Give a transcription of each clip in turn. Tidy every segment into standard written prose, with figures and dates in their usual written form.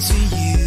to you.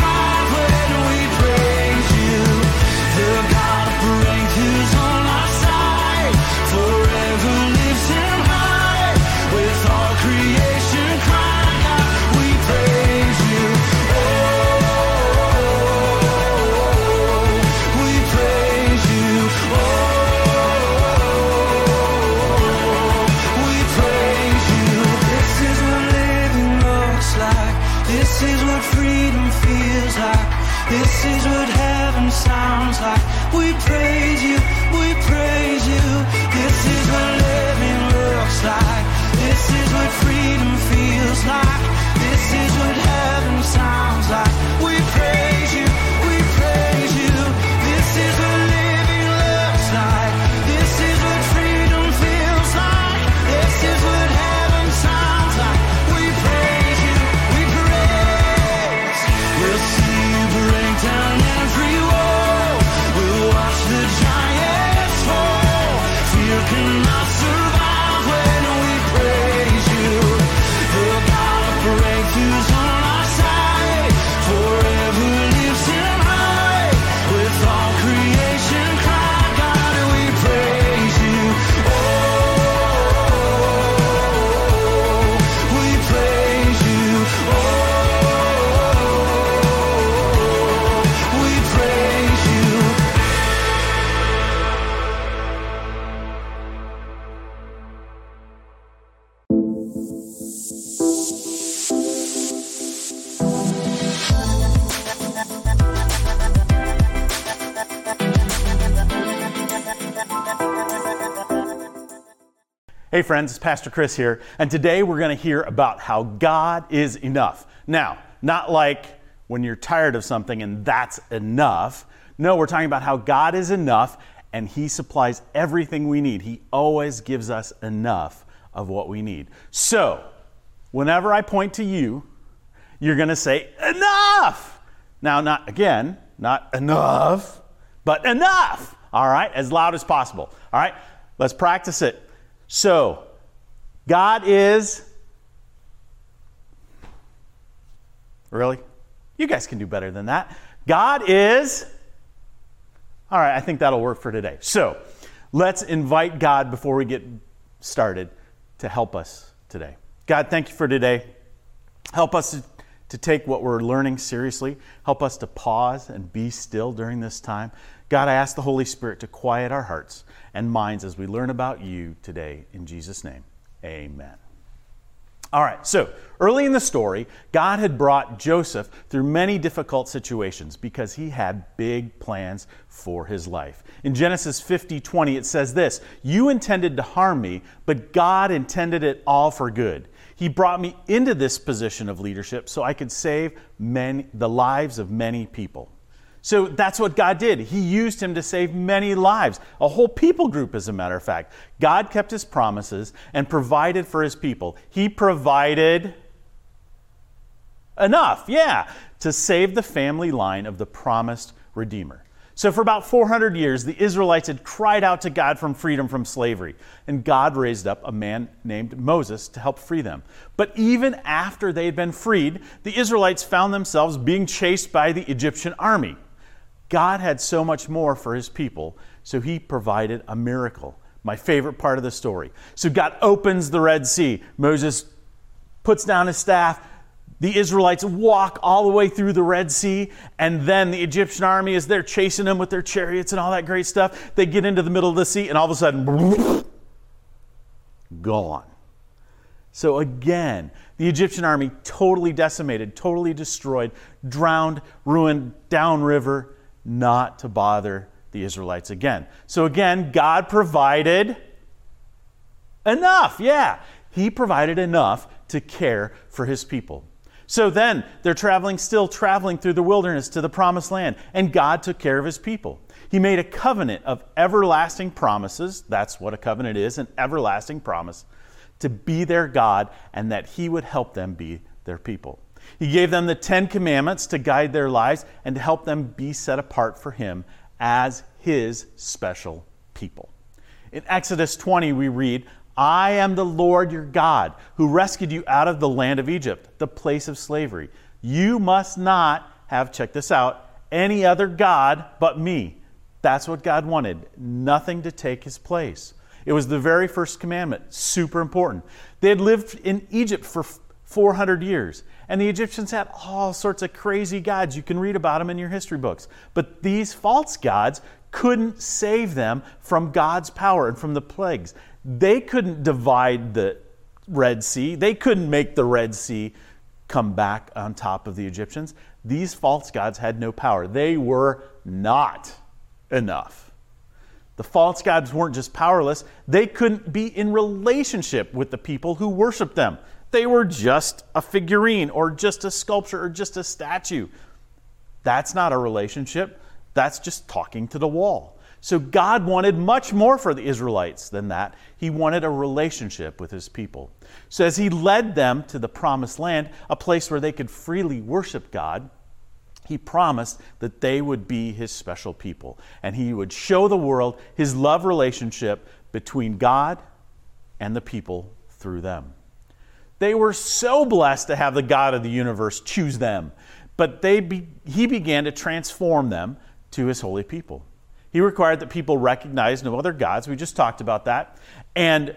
Who's on our side? Hey friends, it's Pastor Chris here, and today we're going to hear about how God is enough. Now, not like when you're tired of something and that's enough. No, we're talking about how God is enough and He supplies everything we need. He always gives us enough of what we need. So, whenever I point to you, you're going to say, enough! Now, not enough, but enough! All right, as loud as possible. All right, let's practice it. So, God is... Really? You guys can do better than that. God is... All right, I think that'll work for today. So, let's invite God before we get started to help us today. God, thank you for today. Help us to take what we're learning seriously. Help us to pause and be still during this time. God, I ask the Holy Spirit to quiet our hearts and minds as we learn about you today. In Jesus' name, amen. All right, so early in the story, God had brought Joseph through many difficult situations because he had big plans for his life. In Genesis 50:20, it says this, "You intended to harm me, but God intended it all for good. He brought me into this position of leadership so I could save the lives of many people." So that's what God did. He used him to save many lives, a whole people group, as a matter of fact. God kept his promises and provided for his people. He provided enough, to save the family line of the promised Redeemer. So for about 400 years, the Israelites had cried out to God for freedom from slavery, and God raised up a man named Moses to help free them. But even after they had been freed, the Israelites found themselves being chased by the Egyptian army. God had so much more for his people, so he provided a miracle. My favorite part of the story. So God opens the Red Sea. Moses puts down his staff. The Israelites walk all the way through the Red Sea, and then the Egyptian army is there chasing them with their chariots and all that great stuff. They get into the middle of the sea, and all of a sudden, gone. So again, the Egyptian army totally decimated, totally destroyed, drowned, ruined, downriver, not to bother the Israelites again. So again, God provided enough. He provided enough to care for his people. So then they're still traveling through the wilderness to the promised land, and God took care of his people. He made a covenant of everlasting promises. That's what a covenant is, an everlasting promise, to be their God and that he would help them be their people. He gave them the 10 commandments to guide their lives and to help them be set apart for him as his special people. In Exodus 20, we read, "I am the Lord your God, who rescued you out of the land of Egypt, the place of slavery. You must not have," check this out, "any other God but me." That's what God wanted. Nothing to take his place. It was the very first commandment. Super important. They had lived in Egypt for 400 years. And the Egyptians had all sorts of crazy gods. You can read about them in your history books. But these false gods couldn't save them from God's power and from the plagues. They couldn't divide the Red Sea. They couldn't make the Red Sea come back on top of the Egyptians. These false gods had no power. They were not enough. The false gods weren't just powerless. They couldn't be in relationship with the people who worshiped them. They were just a figurine or just a sculpture or just a statue. That's not a relationship. That's just talking to the wall. So God wanted much more for the Israelites than that. He wanted a relationship with his people. So as he led them to the promised land, a place where they could freely worship God, he promised that they would be his special people. And he would show the world his love relationship between God and the people through them. They were so blessed to have the God of the universe choose them, but he began to transform them to his holy people. He required that people recognize no other gods. We just talked about that. And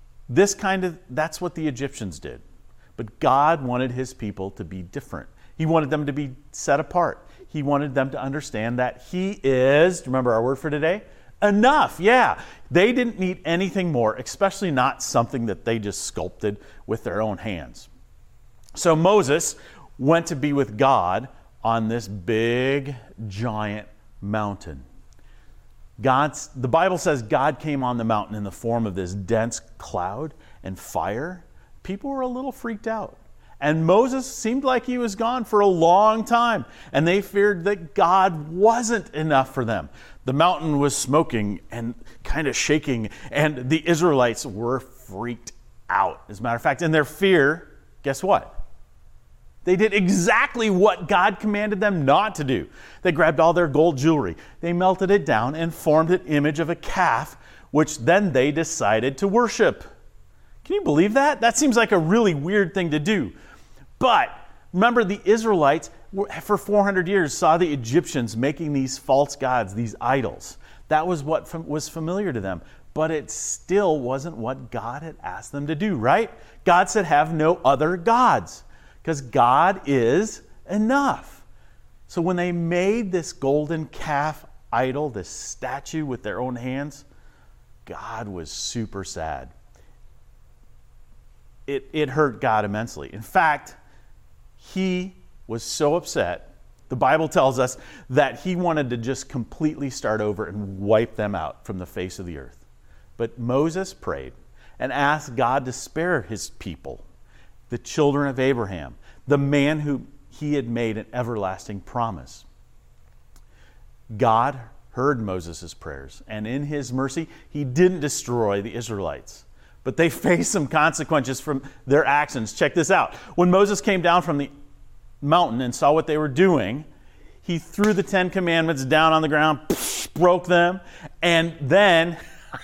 that's what the Egyptians did. But God wanted his people to be different. He wanted them to be set apart. He wanted them to understand that he is, remember our word for today? Enough, They didn't need anything more, especially not something that they just sculpted with their own hands. So Moses went to be with God on this big, giant mountain. The Bible says God came on the mountain in the form of this dense cloud and fire. People were a little freaked out. And Moses seemed like he was gone for a long time. And they feared that God wasn't enough for them. The mountain was smoking and kind of shaking. And the Israelites were freaked out. As a matter of fact, in their fear, guess what? They did exactly what God commanded them not to do. They grabbed all their gold jewelry. They melted it down and formed an image of a calf, which then they decided to worship. Can you believe that? That seems like a really weird thing to do. But remember, the Israelites, for 400 years, saw the Egyptians making these false gods, these idols. That was what was familiar to them. But it still wasn't what God had asked them to do, right? God said, have no other gods, because God is enough. So when they made this golden calf idol, this statue with their own hands, God was super sad. It hurt God immensely. In fact, he was so upset, the Bible tells us that he wanted to just completely start over and wipe them out from the face of the earth. But Moses prayed and asked God to spare his people, the children of Abraham, the man who he had made an everlasting promise. God heard Moses' prayers, and in his mercy, he didn't destroy the Israelites. But they faced some consequences from their actions. Check this out. When Moses came down from the mountain and saw what they were doing, he threw the 10 Commandments down on the ground, broke them, and then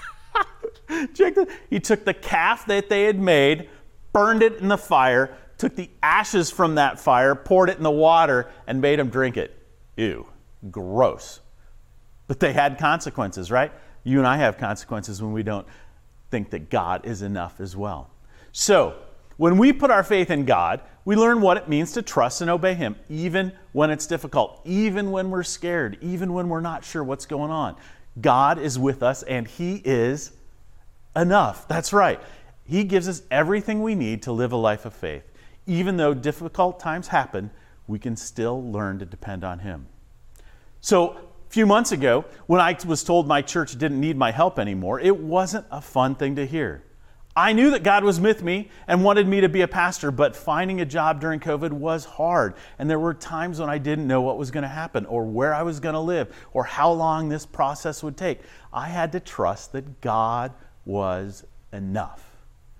check this, he took the calf that they had made, burned it in the fire, took the ashes from that fire, poured it in the water, and made them drink it. Ew, gross. But they had consequences, right? You and I have consequences when we don't think that God is enough as well. So, when we put our faith in God, we learn what it means to trust and obey him, even when it's difficult, even when we're scared, even when we're not sure what's going on. God is with us, and he is enough. That's right. He gives us everything we need to live a life of faith. Even though difficult times happen, we can still learn to depend on him. So, a few months ago, when I was told my church didn't need my help anymore, it wasn't a fun thing to hear. I knew that God was with me and wanted me to be a pastor, but finding a job during COVID was hard. And there were times when I didn't know what was going to happen or where I was going to live or how long this process would take. I had to trust that God was enough.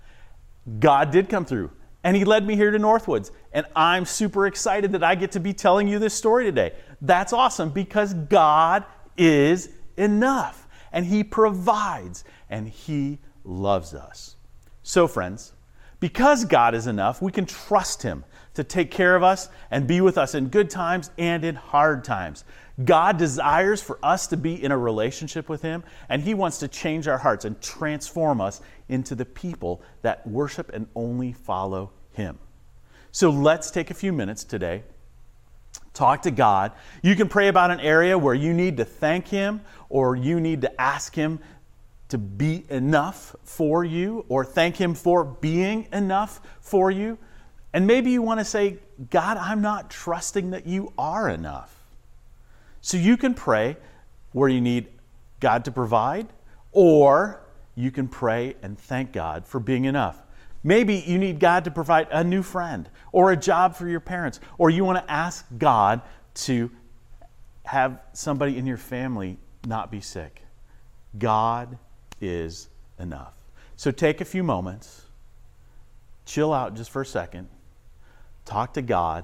God did come through, and he led me here to Northwoods. And I'm super excited that I get to be telling you this story today. That's awesome because God is enough, and he provides, and he loves us. So friends, because God is enough, we can trust him to take care of us and be with us in good times and in hard times. God desires for us to be in a relationship with him, and he wants to change our hearts and transform us into the people that worship and only follow him. So let's take a few minutes today. Talk to God. You can pray about an area where you need to thank him, or you need to ask him to be enough for you, or thank him for being enough for you. And maybe you want to say, God, I'm not trusting that you are enough. So you can pray where you need God to provide, or you can pray and thank God for being enough. Maybe you need God to provide a new friend or a job for your parents, or you want to ask God to have somebody in your family not be sick. God is enough. So take a few moments, chill out just for a second, talk to God,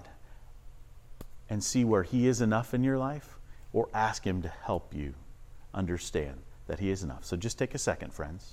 and see where he is enough in your life, or ask him to help you understand that he is enough. So just take a second, friends.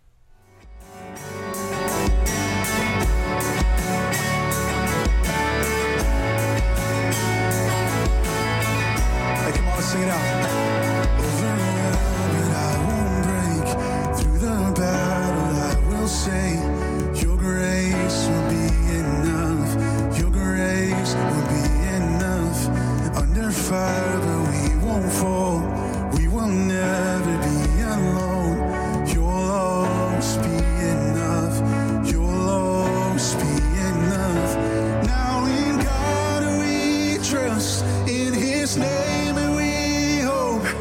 Hey, come on, sing it out. Over and I won't break through the battle. I will say, your grace will be enough. Your grace will be enough. Under fire, but we won't fall. We will never be alone. You'll always be enough. You'll always be enough. Now in God we trust. In his name and we hope.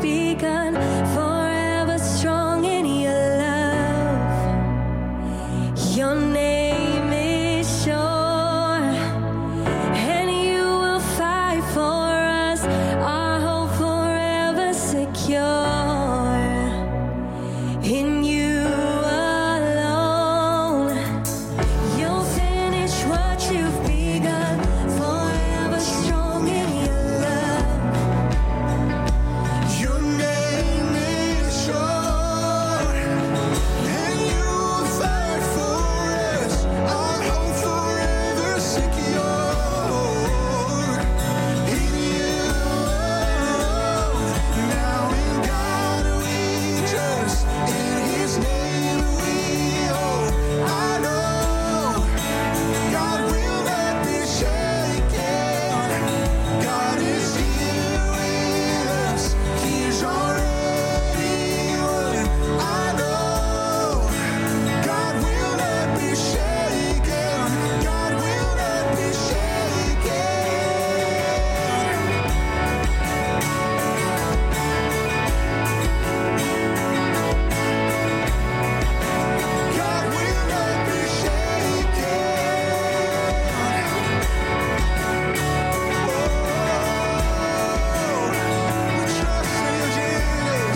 begun, forever strong in your love. Your name is sure, and you will fight for us, our hope forever secure. In you alone, you'll finish what you've begun, forever strong in your love. Your name is sure, and you will fight for us, our hope forever secure. In you alone, now in God we trust, in His name we hope. I know God will not be shaken. God is here with us. He's already won. I know God will not be shaken. God will not be shaken. God will not be shaken. We trust in Jesus.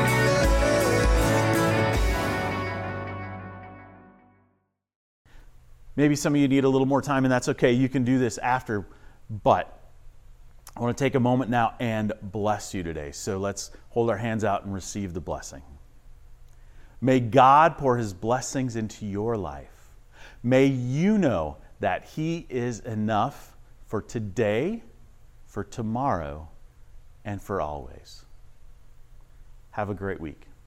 Maybe some of you need a little more time, and that's okay. You can do this after, but I want to take a moment now and bless you today. So let's hold our hands out and receive the blessing. May God pour His blessings into your life. May you know that He is enough for today, for tomorrow, and for always. Have a great week.